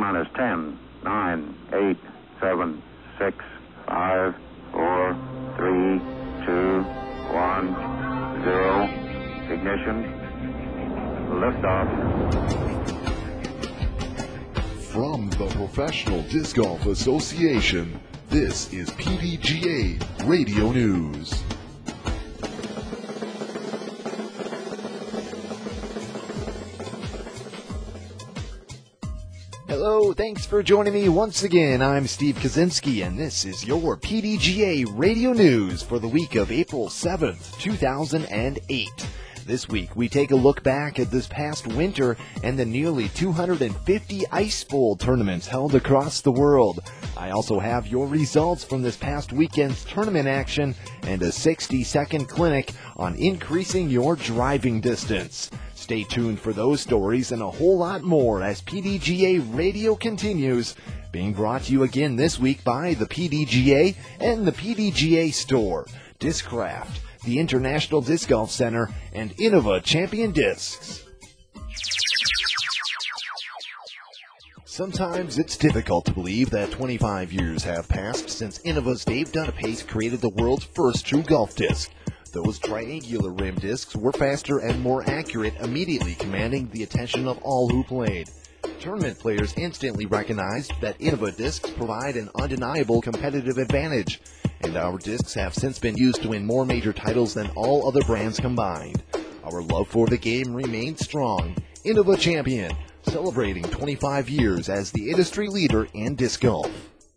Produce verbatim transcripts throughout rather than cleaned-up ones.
minus ten, nine, eight, seven, six, five, four, three, two, one, zero. Ignition. Liftoff. From the Professional Disc Golf Association, this is P D G A Radio News. Hello, thanks for joining me once again. I'm Steve Kaczynski, and this is your P D G A Radio News for the week of April seventh, two thousand eight. This week, we take a look back at this past winter and the nearly two hundred fifty Ice Bowl tournaments held across the world. I also have your results from this past weekend's tournament action and a sixty-second clinic on increasing your driving distance. Stay tuned for those stories and a whole lot more as P D G A Radio continues, being brought to you again this week by the P D G A and the P D G A Store, Discraft, the International Disc Golf Center, and Innova Champion Discs. Sometimes it's difficult to believe that twenty-five years have passed since Innova's Dave Dunapace created the world's first true golf disc. Those triangular rim discs were faster and more accurate, immediately commanding the attention of all who played. Tournament players instantly recognized that Innova discs provide an undeniable competitive advantage, and our discs have since been used to win more major titles than all other brands combined. Our love for the game remains strong. Innova Champion, celebrating twenty-five years as the industry leader in disc golf.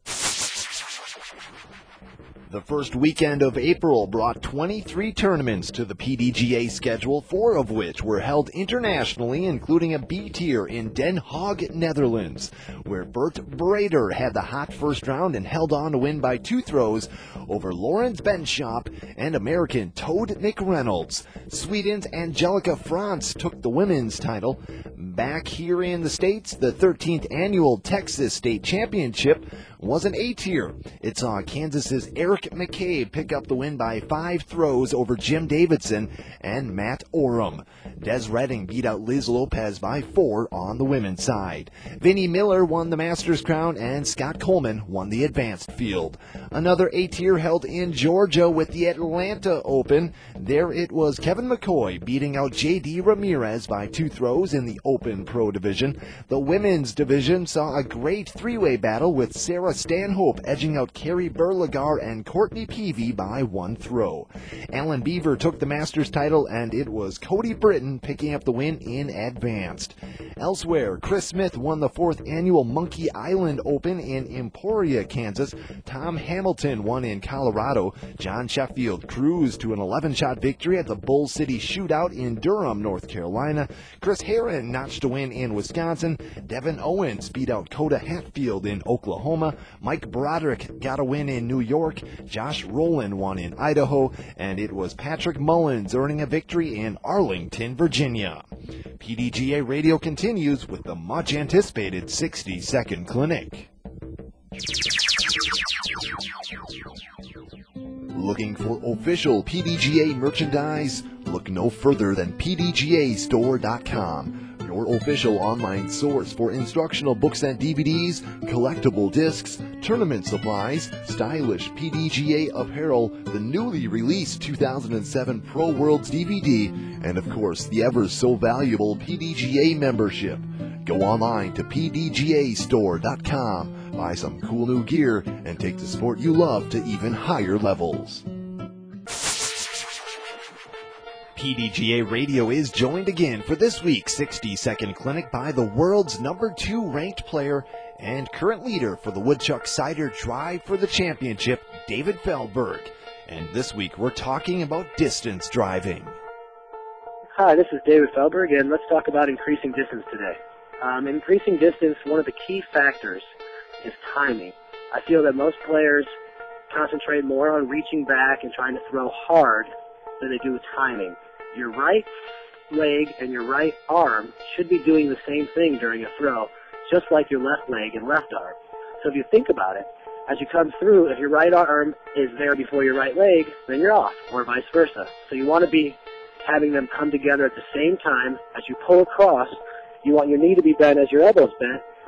The first weekend of April brought twenty-three tournaments to the P D G A schedule, four of which were held internationally, including a B-tier in Den Haag, Netherlands, where Bert Brader had the hot first round and held on to win by two throws over Lorenz Benschop and American Toad McReynolds. Sweden's Angelica Franz took the women's title. Back here in the States, the thirteenth annual Texas State Championship was an A-tier. It saw Kansas's Eric McCabe pick up the win by five throws over Jim Davidson and Matt Oram. Des Redding beat out Liz Lopez by four on the women's side. Vinnie Miller won the Masters crown, and Scott Coleman won the advanced field. Another A-tier held in Georgia with the Atlanta Open. There it was Kevin McCoy beating out J D Ramirez by two throws in the Open Pro Division. The women's division saw a great three-way battle with Sarah Stanhope edging out Carrie Berlagar and Courtney Peavy by one throw. Alan Beaver took the Masters title, and it was Cody Britton picking up the win in advanced. Elsewhere, Chris Smith won the fourth annual Monkey Island Open in Emporia, Kansas. Tom Hamilton won in Colorado. John Sheffield cruised to an eleven-shot victory at the Bull City Shootout in Durham, North Carolina. Chris Herron notched a win in Wisconsin. Devin Owens beat out Coda Hatfield in Oklahoma. Mike Broderick got a win in New York. Josh Rowland won in Idaho. And it was Patrick Mullins earning a victory in Arlington, Virginia. P D G A Radio continues with the much-anticipated sixty-second clinic. Looking for official P D G A merchandise? Look no further than P D G A store dot com. Your official online source for instructional books and D V Ds, collectible discs, tournament supplies, stylish P D G A apparel, the newly released two thousand seven Pro Worlds D V D, and of course the ever so valuable P D G A membership. Go online to P D G A store dot com, buy some cool new gear, and take the sport you love to even higher levels. P D G A Radio is joined again for this week's sixty-second clinic by the world's number two ranked player and current leader for the Woodchuck Cider Drive for the Championship, David Feldberg. And this week we're talking about distance driving. Hi, this is David Feldberg, and let's talk about increasing distance today. Um, increasing distance, one of the key factors is timing. I feel that most players concentrate more on reaching back and trying to throw hard than they do with timing. Your right leg and your right arm should be doing the same thing during a throw, just like your left leg and left arm. So if you think about it, as you come through, if your right arm is there before your right leg, then you're off, or vice versa. So you want to be having them come together at the same time. As you pull across, you want your knee to be bent as your elbow's bent,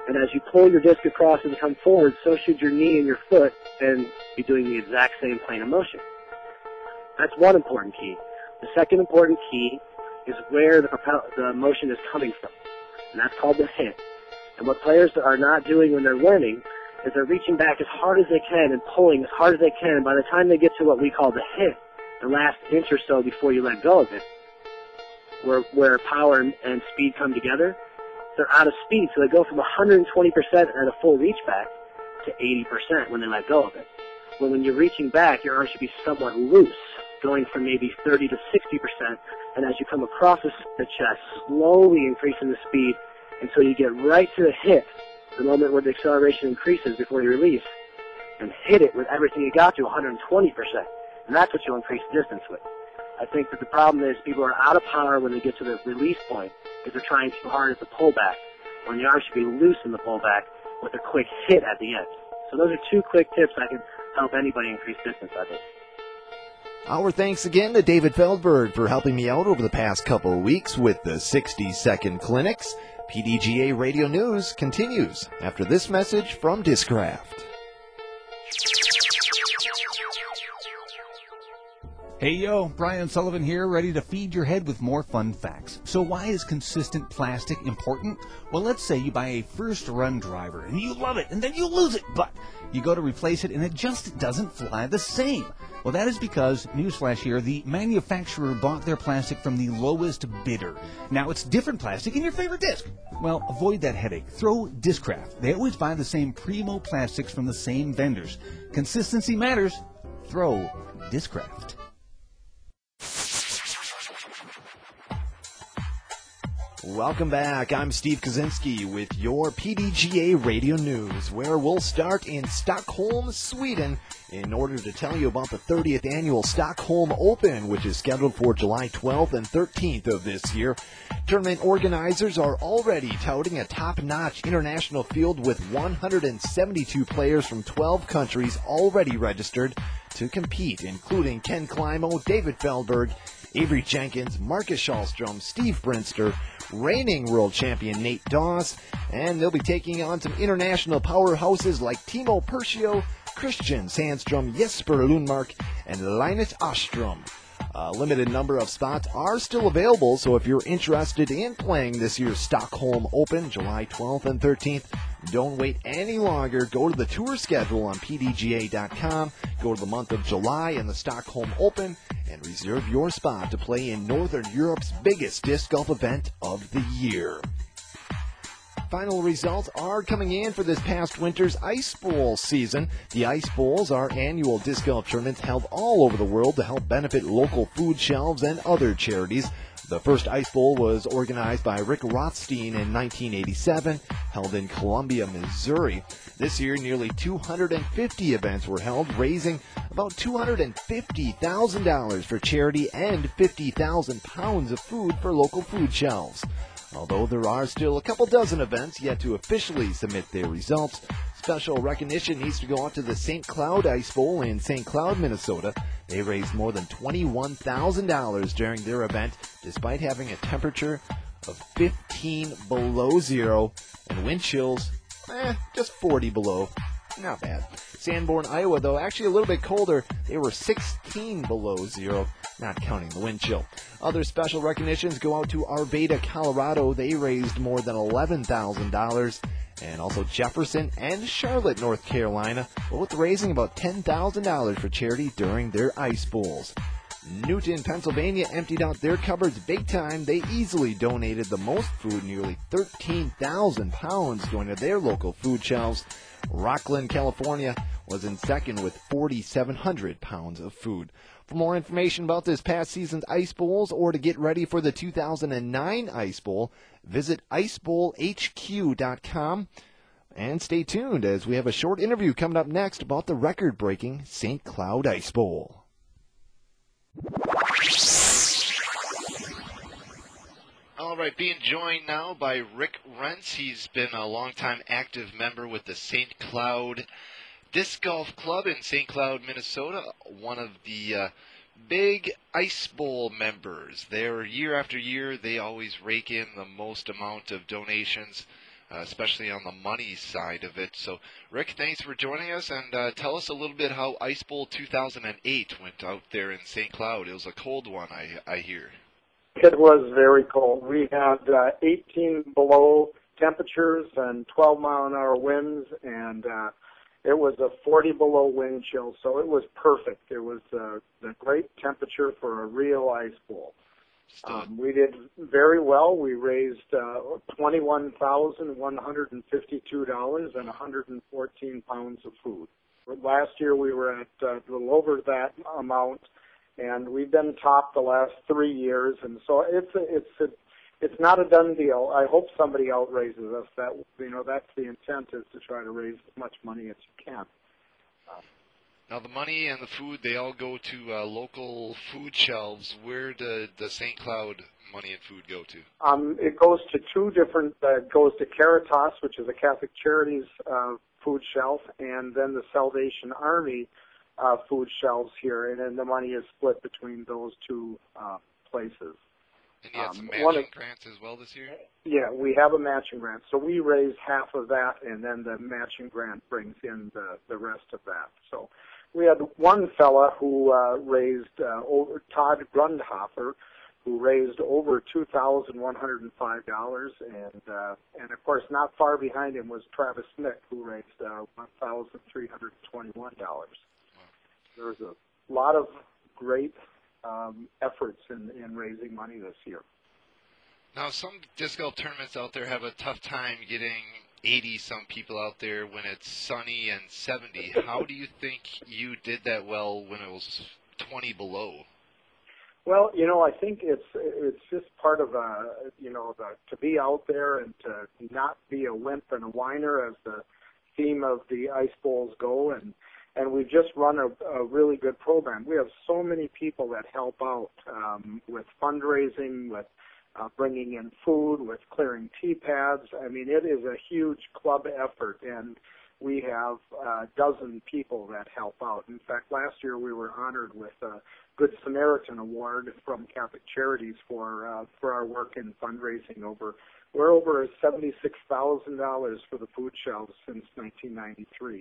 And as you pull your disc across and come forward, so should your knee and your foot then be doing the exact same plane of motion. That's one important key. The second important key is where the, propel- the motion is coming from, and that's called the hit. And what players are not doing when they're learning is they're reaching back as hard as they can and pulling as hard as they can. And by the time they get to what we call the hit, the last inch or so before you let go of it, where, where power and, and speed come together, they're out of speed. So they go from one hundred twenty percent at a full reach back to eighty percent when they let go of it. Well, when you're reaching back, your arm should be somewhat loose, going from maybe thirty to sixty percent. And as you come across the chest, slowly increasing the speed until you get right to the hit, the moment where the acceleration increases before you release, and hit it with everything you got to one hundred twenty percent. And that's what you'll increase distance with. I think that the problem is people are out of power when they get to the release point because they're trying too hard at the pullback, when the arm should be loose in the pullback with a quick hit at the end. So those are two quick tips that can help anybody increase distance, I think. Our thanks again to David Feldberg for helping me out over the past couple of weeks with the sixty-second clinics. P D G A Radio News continues after this message from Discraft. Hey yo, Brian Sullivan here, ready to feed your head with more fun facts. So why is consistent plastic important? Well, let's say you buy a first run driver and you love it and then you lose it, but you go to replace it and it just doesn't fly the same. Well, that is because, newsflash here, the manufacturer bought their plastic from the lowest bidder. Now it's different plastic in your favorite disc. Well, avoid that headache. Throw Discraft. They always buy the same primo plastics from the same vendors. Consistency matters. Throw Discraft. Welcome back. I'm Steve Kaczynski with your P D G A Radio News, where we'll start in Stockholm, Sweden, in order to tell you about the thirtieth Annual Stockholm Open, which is scheduled for July twelfth and thirteenth of this year. Tournament organizers are already touting a top-notch international field with one hundred seventy-two players from twelve countries already registered to compete, including Ken Climo, David Feldberg, Avery Jenkins, Marcus Schallstrom, Steve Brinster, reigning world champion Nate Doss, and they'll be taking on some international powerhouses like Timo Pershio, Christian Sandstrom, Jesper Lundmark, and Linus Ostrom. A limited number of spots are still available, so if you're interested in playing this year's Stockholm Open, July twelfth and thirteenth, don't wait any longer. Go to the tour schedule on P D G A dot com, go to the month of July and the Stockholm Open, and reserve your spot to play in Northern Europe's biggest disc golf event of the year. Final results are coming in for this past winter's Ice Bowl season. The Ice Bowls are annual disc golf tournaments held all over the world to help benefit local food shelves and other charities. The first Ice Bowl was organized by Rick Rothstein in nineteen eighty-seven, held in Columbia, Missouri. This year, nearly two hundred fifty events were held, raising about two hundred fifty thousand dollars for charity and fifty thousand pounds of food for local food shelves. Although there are still a couple dozen events yet to officially submit their results, special recognition needs to go out to the Saint Cloud Ice Bowl in Saint Cloud, Minnesota. They raised more than twenty-one thousand dollars during their event, despite having a temperature of fifteen below zero and wind chills, eh, just forty below. Not bad. Sanborn, Iowa, though, actually a little bit colder. They were sixteen below zero, not counting the wind chill. Other special recognitions go out to Arvada, Colorado. They raised more than eleven thousand dollars. And also Jefferson and Charlotte, North Carolina, both raising about ten thousand dollars for charity during their Ice Bowls. Newton, Pennsylvania emptied out their cupboards big time. They easily donated the most food, nearly thirteen thousand pounds, going to their local food shelves. Rockland, California was in second with four thousand seven hundred pounds of food. For more information about this past season's Ice Bowls or to get ready for the two thousand nine Ice Bowl, visit ice bowl h q dot com. And stay tuned as we have a short interview coming up next about the record-breaking Saint Cloud Ice Bowl. All right, being joined now by Rick Rentz. He's been a longtime active member with the Saint Cloud Disc Golf Club in Saint Cloud, Minnesota, one of the uh, big Ice Bowl members. There, year after year, they always rake in the most amount of donations uh, especially on the money side of it. So, Rick, thanks for joining us, and uh, tell us a little bit how Ice Bowl two thousand eight went out there in Saint Cloud. It was a cold one, I, I hear. It was very cold. We had uh, eighteen below temperatures and twelve mile an hour winds, and uh, it was a forty below wind chill, so it was perfect. It was uh, the great temperature for a real ice bowl. Um, we did very well. We raised uh, twenty-one thousand one hundred fifty-two dollars and one hundred fourteen pounds of food. Last year we were at uh, a little over that amount, and we've been top the last three years, and so it's a, it's a, it's not a done deal. I hope somebody outraises us. That you know, that's the intent, is to try to raise as much money as you can. Uh, now the money and the food, they all go to uh, local food shelves. Where did the Saint Cloud money and food go to? Um, it goes to two different. Uh, it goes to Caritas, which is a Catholic Charities uh, food shelf, and then the Salvation Army uh, food shelves here, and then the money is split between those two uh, places. And you had some Um, matching one of- grants as well this year? Yeah, we have a matching grant. So we raise half of that, and then the matching grant brings in the, the rest of that. So we had one fella who uh, raised, uh, over Todd Grundhofer, who raised over two thousand one hundred five dollars, and uh, and of course not far behind him was Travis Smith, who raised uh, one thousand three hundred twenty-one dollars. Wow. There was a lot of great um, efforts in, in raising money this year. Now, some disc golf tournaments out there have a tough time getting eighty-some people out there when it's sunny and seventy. How do you think you did that well when it was twenty below? Well, you know, I think it's it's just part of uh you know the, to be out there and to not be a wimp and a whiner, as the theme of the Ice Bowls go, and and we've just run a, a really good program. We have so many people that help out um, with fundraising, with uh, bringing in food, with clearing tee pads. I mean, it is a huge club effort, and we have a dozen people that help out. In fact, last year we were honored with a Good Samaritan Award from Catholic Charities for uh, for our work in fundraising. Over we're over seventy-six thousand dollars for the food shelves since nineteen ninety-three.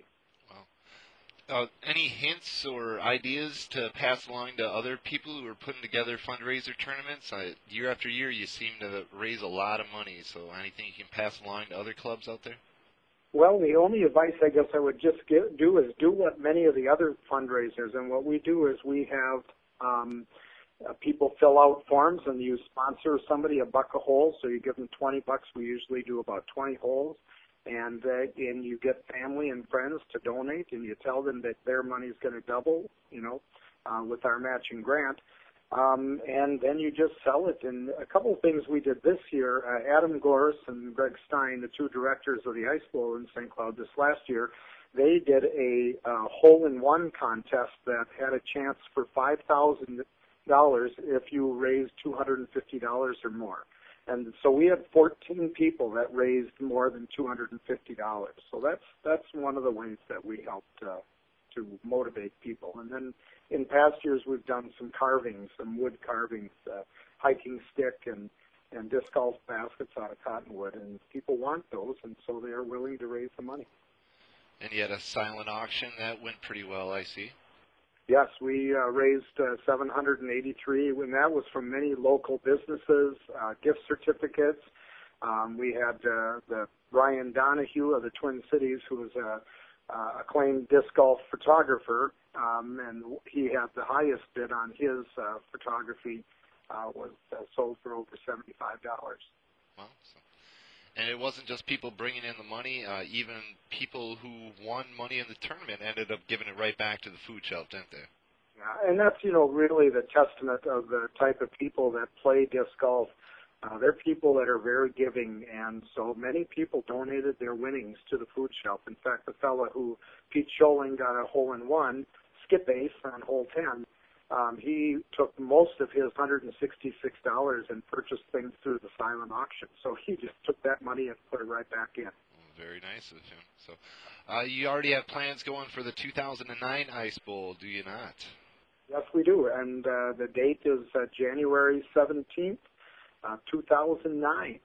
Wow. Uh, any hints or ideas to pass along to other people who are putting together fundraiser tournaments? Uh, year after year, you seem to raise a lot of money. So anything you can pass along to other clubs out there? Well, the only advice I guess I would just give, do is do what many of the other fundraisers, and what we do is we have um, uh, people fill out forms, and you sponsor somebody a buck a hole, so you give them twenty bucks. We usually do about twenty holes, and uh, and you get family and friends to donate, and you tell them that their money's going to double, you know, uh, with our matching grant. Um, and then you just sell it. And a couple of things we did this year, uh, Adam Goris and Greg Stein, the two directors of the Ice Bowl in Saint Cloud this last year, they did a uh, hole-in-one contest that had a chance for five thousand dollars if you raised two hundred fifty dollars or more. And so we had fourteen people that raised more than two hundred fifty dollars. So that's that's one of the ways that we helped uh, to motivate people. And then in past years, we've done some carvings, some wood carvings, uh, hiking stick and, and disc golf baskets out of cottonwood, and people want those, and so they are willing to raise the money. And you had a silent auction that went pretty well, I see. Yes, we uh, raised uh, seven hundred eighty-three, and that was from many local businesses, uh, gift certificates. Um, we had uh, the Brian Donahue of the Twin Cities, who was a Uh, acclaimed disc golf photographer, um, and he had the highest bid on his uh, photography, uh, was uh, sold for over seventy-five dollars. Wow. So, and it wasn't just people bringing in the money, uh, even people who won money in the tournament ended up giving it right back to the food shelf, didn't they? Yeah, and that's, you know, really the testament of the type of people that play disc golf. Uh, they're people that are very giving, and so many people donated their winnings to the food shelf. In fact, the fellow who, Pete Scholing, got a hole-in-one, skip ace on hole ten, um, he took most of his one hundred sixty-six dollars and purchased things through the silent auction. So he just took that money and put it right back in. Very nice of him. So, uh, you already have plans going for the two thousand nine Ice Bowl, do you not? Yes, we do, and uh, the date is uh, January seventeenth. Uh, two thousand nine,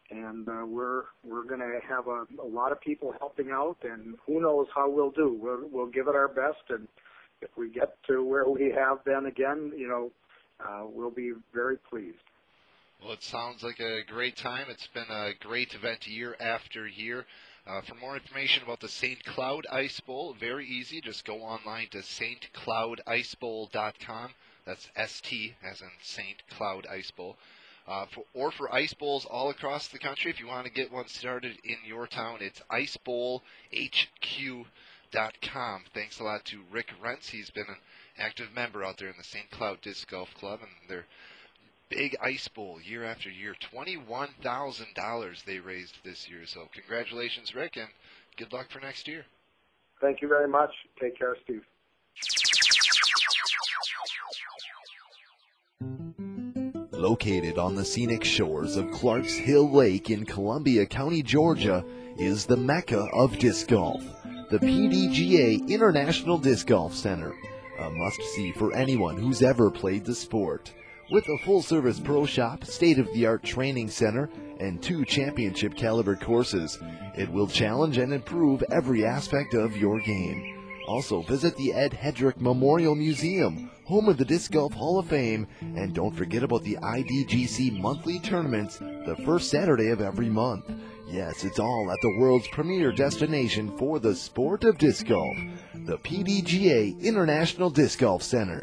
and uh, we're we're going to have a, a lot of people helping out, and who knows how we'll do. We'll, we'll give it our best, and if we get to where we have been again, you know, uh, we'll be very pleased. Well, it sounds like a great time. It's been a great event year after year. Uh, for more information about the Saint Cloud Ice Bowl, very easy. Just go online to Saint Cloud Ice Bowl dot com. That's S T as in Saint Cloud Ice Bowl. Uh, for, or for ice bowls all across the country, if you want to get one started in your town, it's ice bowl H Q dot com. Thanks a lot to Rick Rentz. He's been an active member out there in the Saint Cloud Disc Golf Club, and their big ice bowl year after year. twenty-one thousand dollars they raised this year. So congratulations, Rick, and good luck for next year. Thank you very much. Take care, Steve. Located on the scenic shores of Clarks Hill Lake in Columbia County, Georgia, is the Mecca of disc golf, the P D G A International Disc Golf Center, a must-see for anyone who's ever played the sport. With a full-service pro shop, state-of-the-art training center, and two championship-caliber courses, it will challenge and improve every aspect of your game. Also, visit the Ed Hedrick Memorial Museum, home of the Disc Golf Hall of Fame, and don't forget about the I D G C monthly tournaments, the first Saturday of every month. Yes, it's all at the world's premier destination for the sport of disc golf, the P D G A International Disc Golf Center.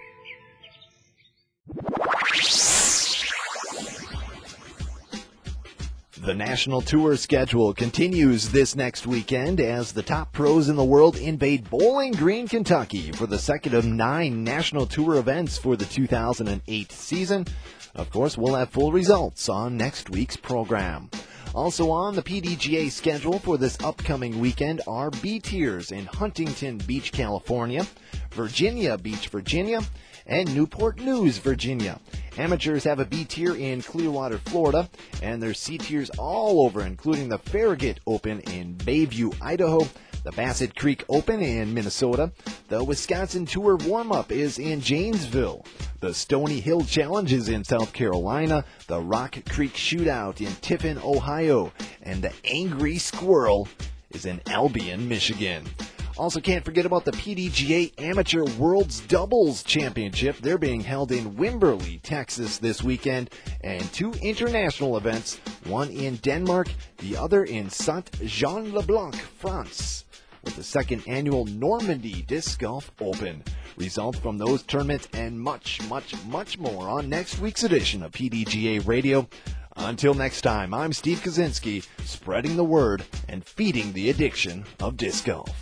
The National Tour schedule continues this next weekend as the top pros in the world invade Bowling Green, Kentucky for the second of nine National Tour events for the two thousand eight season. Of course, we'll have full results on next week's program. Also on the P D G A schedule for this upcoming weekend are B-Tiers in Huntington Beach, California, Virginia Beach, Virginia, and Newport News, Virginia. Amateurs have a B-Tier in Clearwater, Florida, and there's C-Tiers all over, including the Farragut Open in Bayview, Idaho, the Bassett Creek Open in Minnesota, the Wisconsin Tour Warm-Up is in Janesville, the Stony Hill Challenge is in South Carolina, the Rock Creek Shootout in Tiffin, Ohio, and the Angry Squirrel is in Albion, Michigan. Also, can't forget about the P D G A Amateur World's Doubles Championship. They're being held in Wimberley, Texas this weekend, and two international events, one in Denmark, the other in Saint-Jean-le-Blanc, France, with the second annual Normandy Disc Golf Open. Results from those tournaments and much, much, much more on next week's edition of P D G A Radio. Until next time, I'm Steve Kaczynski, spreading the word and feeding the addiction of disc golf.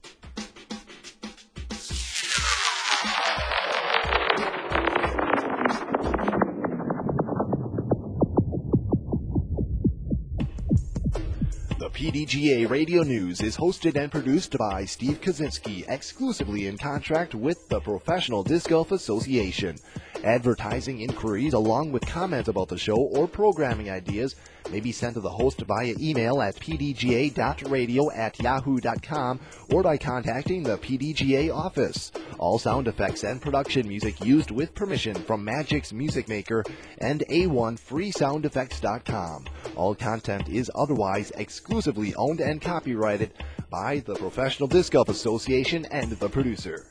P D G A Radio News is hosted and produced by Steve Kaczynski, exclusively in contract with the Professional Disc Golf Association. Advertising inquiries along with comments about the show or programming ideas may be sent to the host via email at p d g a dot radio at yahoo dot com or by contacting the P D G A office. All sound effects and production music used with permission from Magix Music Maker and A one free sound effects dot com. All content is otherwise exclusively owned and copyrighted by the Professional Disc Golf Association and the producer.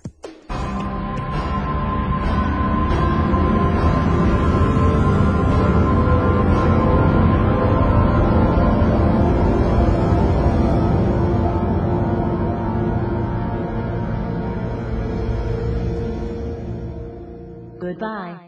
Goodbye.